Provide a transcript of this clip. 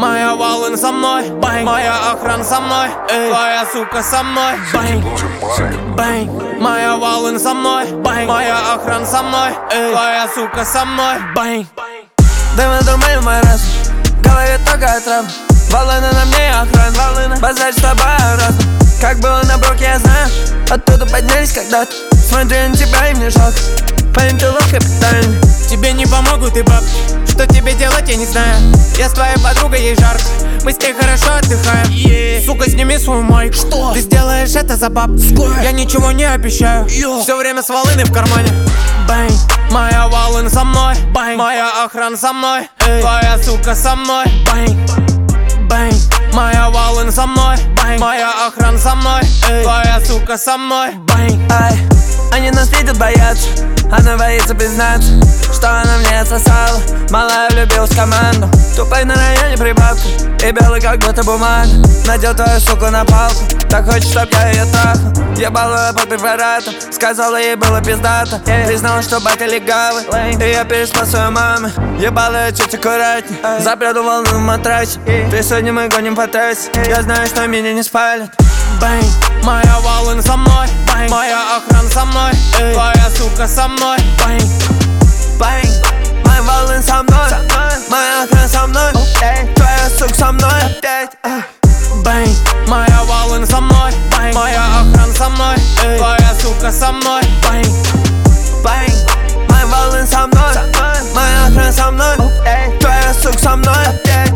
моя волын со мной, бэнг, моя охрана со мной, эй, твоя сука со мной, бэнг, бэнг, моя волын со мной, бэнг, моя охрана со мной, эй, твоя сука со мной, бэнг. Дым и дурман в мой раз, говорит только отрав. Волны на мне охрана, волны, базарь с тобой разно. Как было на броке, я знаю, оттуда поднялись когда-то. Смотрю на тебя и мне жалко, парень, ты лох капитальный. Тебе не помогут и бабки, что тебе делать, я не знаю. Я с твоей подругой, ей жарко, мы с ней хорошо отдыхаем. Сука, сними свою майку, что? Ты сделаешь это за бабки. Я ничего не обещаю, все время с волыной в кармане. Бэнг, моя волын со мной, бэнг, моя охрана со мной, эй, твоя сука со мной, бэнг, бэнг, моя волын со мной, бэнг, моя охрана со мной, эй, твоя сука со мной, бэнг. Ай, они нас видят, боятся, она боится признаться, что она мне отсосала. Малая влюбилась в команду, тупой на районе прибавка и белый как будто бумага. Надел твою суку на палку, так хочет, чтоб я ее трахал. Ебал ее под препаратом, сказала ей было пиздато. Признала, что батя легавый, и я переспал свою маму. Ебал ее чуть аккуратней, запряду волну в матрасе. Ты сегодня мы гоним по трассе, я знаю, что меня не спалят. Бэнг, моя волын со мной, бэнг, моя охрана со мной, эй, твоя сука со мной, бэнг, бэнг, моя волын со мной, моя охрана со мной, твоя сука со мной опять. Бэнг, моя волын со мной, бэнг, моя охрана со мной, эй, твоя сука со мной, бэнг, бэнг, моя волын со мной, моя охрана со мной, твоя сука со мной опять.